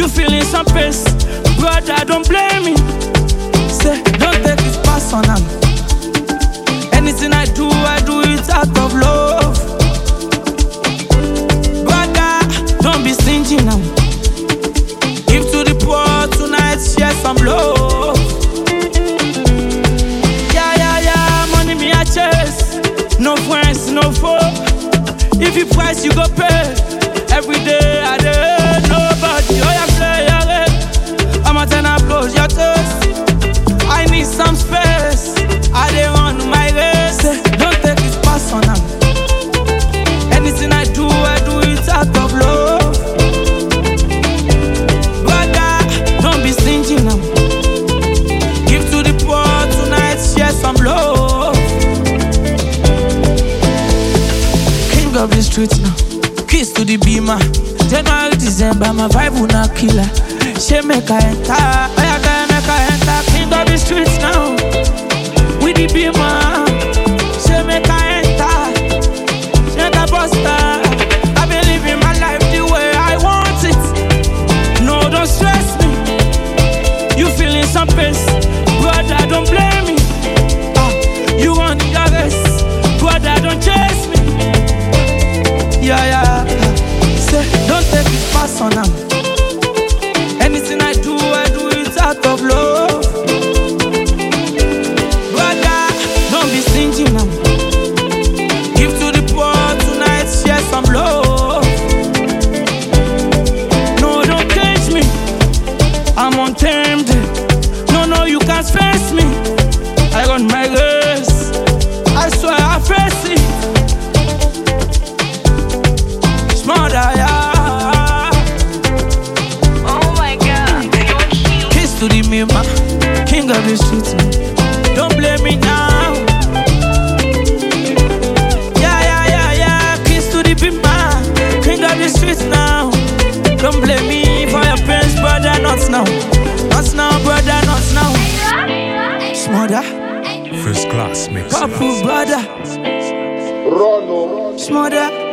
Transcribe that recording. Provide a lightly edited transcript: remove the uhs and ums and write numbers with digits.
You feeling some pace, brother, don't blame me. Say, don't take this personal. Anything I do it out of love. Brother, don't be stingy now. Give to the poor tonight, share some love. Yeah, money me a chase. No friends, no foe. If you price, you go pay. Every day I do nobody. Oh, you play your head. I'm a tenor, close your toes. I need some space. I dey run my race. Don't take it personal. Anything I do it out of love. Brother, don't be stingy now. Give to the poor tonight, share some love. King of the streets now. Kiss to the beamer. January, December, my vibe will not kill her. She make her enter. I gotta make her enter. King of the streets now. With the beamer. She make her enter. She ain't a buster. I been living my life the way I want it. No, don't stress me. You feeling some pace. Brother, don't blame me. You want your race. Brother, don't chase me. Yeah. Say, don't take it personal. Anything I do it out of love. Brother, don't be stingy now. Give to the poor tonight, share some love. No, don't cage me. I'm untamed. No, you can't face me. I run my race. I swear I face it. Smarter, yeah. Oh my God, you're cute. Kiss to the mima, king of the streets. Don't blame me now. Yeah. Kiss to the mima, king of the streets now. Don't blame me for your pains, brother. Not now, brother. Not now. Smother, First class mix. powerful brother. Rono. Smother.